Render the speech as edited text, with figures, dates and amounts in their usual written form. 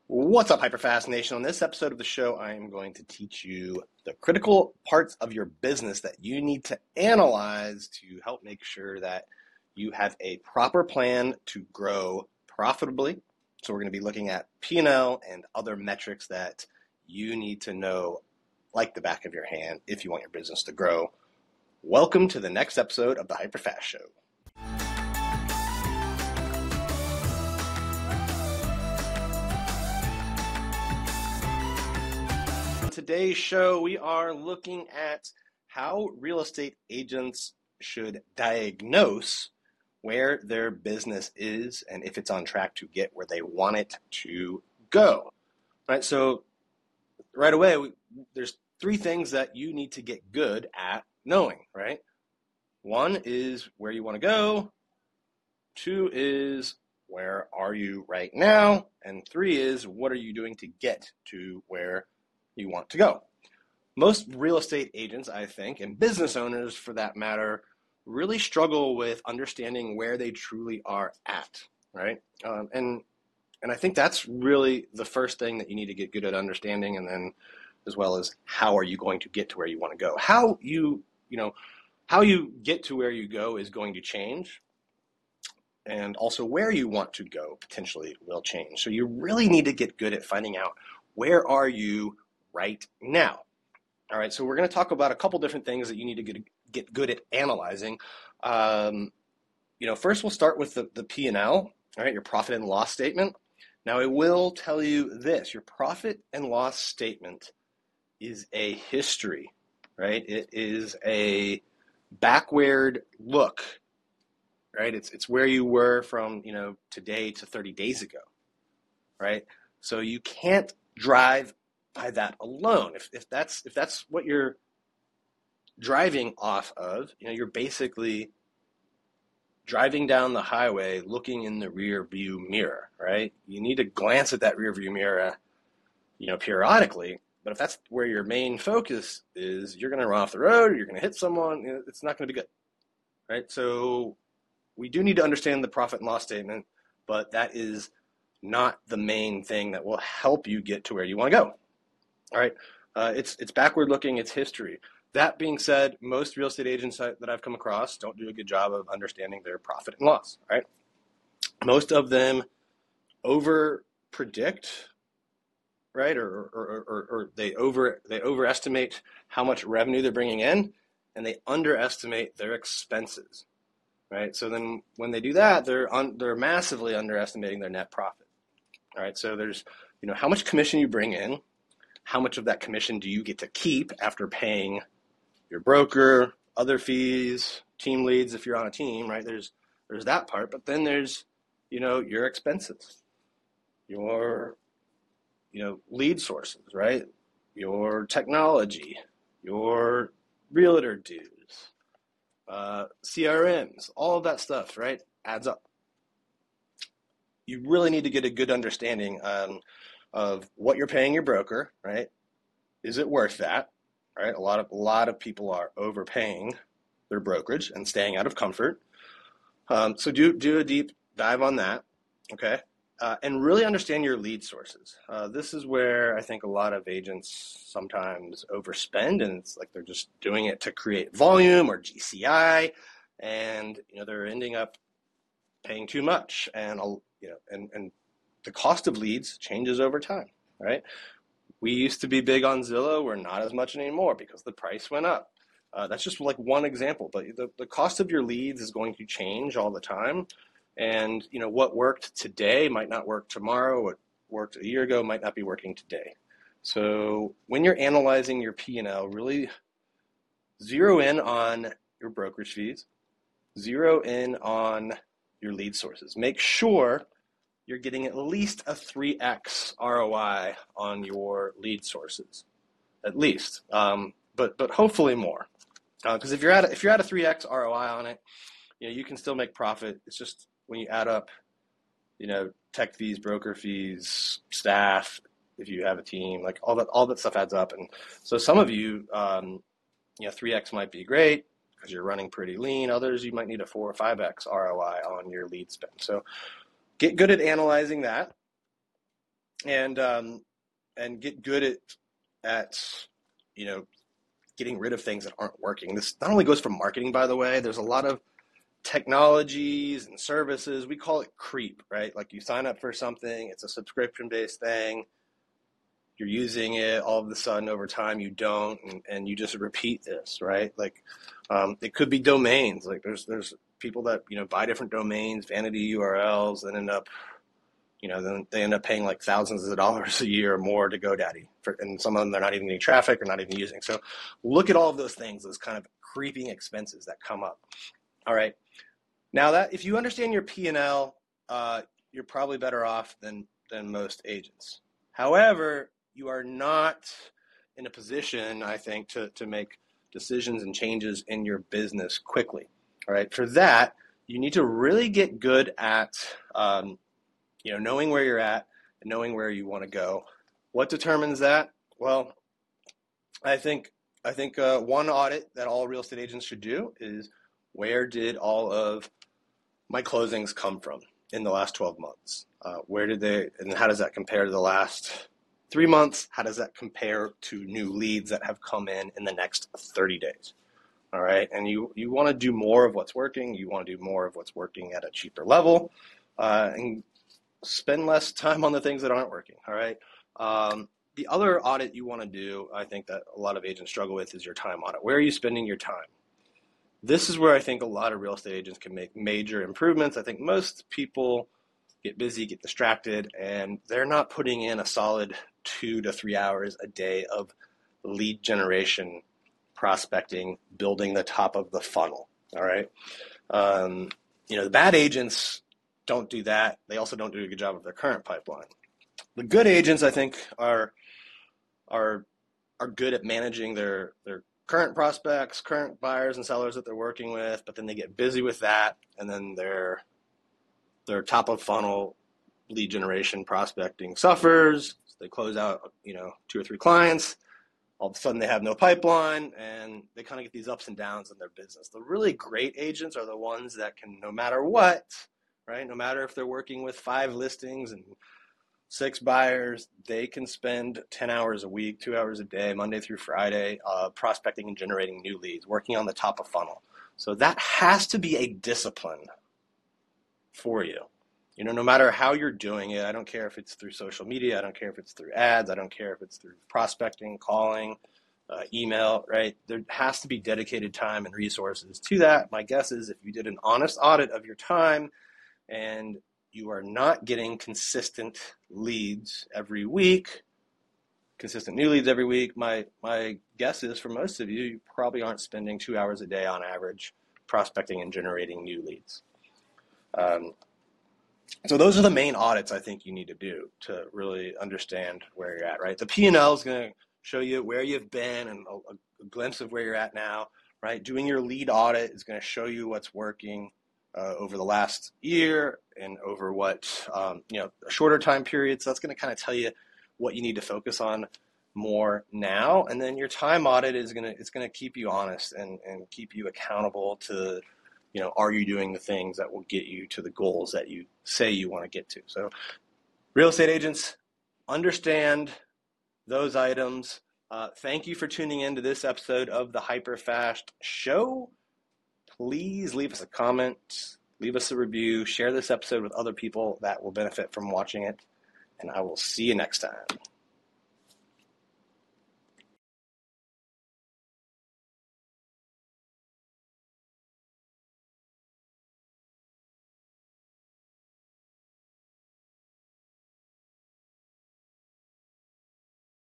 What's up, Hyperfast Nation? On this episode of the show, I am going to teach you the critical parts of your business that you need to analyze to help make sure that you have a proper plan to grow profitably. So we're going to be looking at P&L and other metrics that you need to know like the back of your hand if you want your business to grow. Welcome to the next episode of the Hyperfast Show. Today's show, we are looking at how real estate agents should diagnose where their business is and if it's on track to get where they want it to go. Right? So right away, there's three things that you need to get good at knowing, right? One is where you want to go. Two is where are you right now? And three is what are you doing to get to where you want to go. Most real estate agents, I think, and business owners for that matter, really struggle with understanding where they truly are at, right? And I think that's really the first thing that you need to get good at understanding, and then as well as how are you going to get to where you want to go. How you get to where you go is going to change, and also where you want to go potentially will change. So you really need to get good at finding out where are you right now. All right, so we're going to talk about a couple different things that you need to get good at analyzing. First we'll start with the P&L, all right, your profit and loss statement. Now I will tell you this, your profit and loss statement is a history, right? It is a backward look, right? It's where you were from, today to 30 days ago, right? So you can't drive by that alone. If that's what you're driving off of, you're basically driving down the highway looking in the rear view mirror, right? You need to glance at that rear view mirror, periodically, but if that's where your main focus is, you're going to run off the road, or you're going to hit someone, it's not going to be good, right? So we do need to understand the profit and loss statement, but that is not the main thing that will help you get to where you want to go. All right, it's backward looking, it's history. That being said, most real estate agents that I've come across don't do a good job of understanding their profit and loss, right? Most of them over predict, right? Or they overestimate how much revenue they're bringing in, and they underestimate their expenses, right? So then when they do that, they're massively underestimating their net profit. All right, so there's, how much commission you bring in. How much of that commission do you get to keep after paying your broker, other fees, team leads if you're on a team, right? There's that part, but then there's, your expenses, your, lead sources, right? Your technology, your realtor dues, CRMs, all of that stuff, right? Adds up. You really need to get a good understanding of what you're paying your broker, right? Is it worth that, right? A lot of people are overpaying their brokerage and staying out of comfort. So do a deep dive on that, okay? And really understand your lead sources. This is where I think a lot of agents sometimes overspend, and it's like they're just doing it to create volume or GCI, and they're ending up paying too much, and and the cost of leads changes over time, right? We used to be big on Zillow. We're not as much anymore because the price went up. That's just like one example, but the cost of your leads is going to change all the time. And, what worked today might not work tomorrow. What worked a year ago might not be working today. So when you're analyzing your P&L, really zero in on your brokerage fees, zero in on your lead sources. Make sure you're getting at least a 3x ROI on your lead sources, at least, but hopefully more. Because if you're at a 3x ROI on it, you can still make profit. It's just when you add up, tech fees, broker fees, staff, if you have a team, like all that stuff adds up. And so some of you, 3x might be great because you're running pretty lean. Others, you might need a 4 or 5x ROI on your lead spend. So get good at analyzing that. and get good at getting rid of things that aren't working. This not only goes for marketing, by the way. There's a lot of technologies and services. We call it creep, right? Like you sign up for something, it's a subscription-based thing. You're using it, all of a sudden over time you don't, and you just repeat this, right? Like it could be domains. Like there's people that buy different domains, vanity URLs, and end up then they end up paying like thousands of dollars a year or more to GoDaddy, and some of them they're not even getting traffic or not even using. So look at all of those things, those kind of creeping expenses that come up. All right, now that if you understand your P&L, you're probably better off than most agents. However, you are not in a position, I think, to make decisions and changes in your business quickly. All right, for that, you need to really get good at knowing where you're at and knowing where you want to go. What determines that? Well, I think one audit that all real estate agents should do is, where did all of my closings come from in the last 12 months? Where did they, and how does that compare to the last 3 months? How does that compare to new leads that have come in the next 30 days? All right, and you want to do more of what's working. You want to do more of what's working at a cheaper level, and spend less time on the things that aren't working. All right. The other audit you want to do, I think that a lot of agents struggle with, is your time audit. Where are you spending your time? This is where I think a lot of real estate agents can make major improvements. I think most people get busy, get distracted, and they're not putting in a solid 2 to 3 hours a day of lead generation, prospecting, building the top of the funnel. All right. The bad agents don't do that. They also don't do a good job of their current pipeline. The good agents, I think, are good at managing their current prospects, current buyers and sellers that they're working with, but then they get busy with that, and then their top of funnel lead generation prospecting suffers. So they close out 2 or 3 clients. All of a sudden they have no pipeline, and they kind of get these ups and downs in their business. The really great agents are the ones that can, no matter what, right? No matter if they're working with 5 listings and 6 buyers, they can spend 10 hours a week, 2 hours a day, Monday through Friday, prospecting and generating new leads, working on the top of funnel. So that has to be a discipline for you. No matter how you're doing it, I don't care if it's through social media, I don't care if it's through ads, I don't care if it's through prospecting, calling, email, right? There has to be dedicated time and resources to that. My guess is if you did an honest audit of your time and you are not getting consistent leads every week, consistent new leads every week, my guess is for most of you, you probably aren't spending 2 hours a day on average prospecting and generating new leads. So those are the main audits I think you need to do to really understand where you're at, right? The P&L is going to show you where you've been and a glimpse of where you're at now, right? Doing your lead audit is going to show you what's working over the last year and over what, a shorter time period. So that's going to kind of tell you what you need to focus on more now. And then your time audit is going to keep you honest and keep you accountable to, are you doing the things that will get you to the goals that you say you want to get to? So real estate agents, understand those items. Thank you for tuning in to this episode of the Hyperfast Show. Please leave us a comment, leave us a review, share this episode with other people that will benefit from watching it, and I will see you next time.